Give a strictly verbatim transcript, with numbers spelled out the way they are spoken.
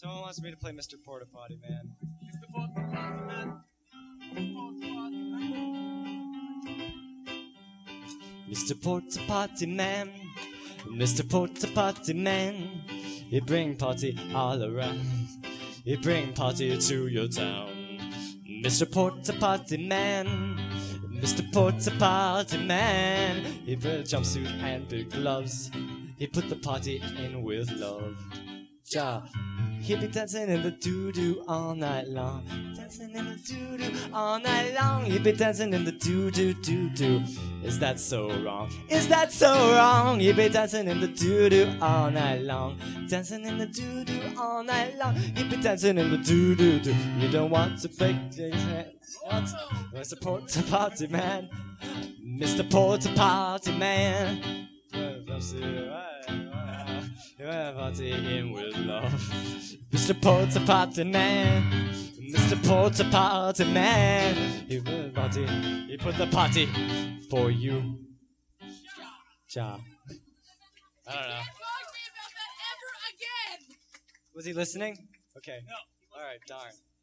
Someone wants me to play Mister Porta Potty Man. Mister Porta Potty Man. Mister Porta Potty Man, Mister Porta Potty Man, he bring party all around, he bring party to your town. Mister Porta Potty Man, Mister Porta Potty Man, he put a jumpsuit and big gloves, he put the party in with love. Ja, he'll be dancing in the doo-doo all night long, dancing in the doo-doo all night long. He'll be dancing in the doo-doo doo-doo. Is that so wrong? Is that so wrong? He'll be dancing in the doo-doo all night long, dancing in the doo-doo all night long. He'll be dancing in the doo-doo doo. You don't want to break his hands. What? Mister Porta Potty Man, Mister Porta Potty Man. Party in with love. Mister Porta Potty Man, Mister Porta Potty Man, he put the party, he put the party for you. Ja. I don't know. Was he listening? Okay. No. All right, darn.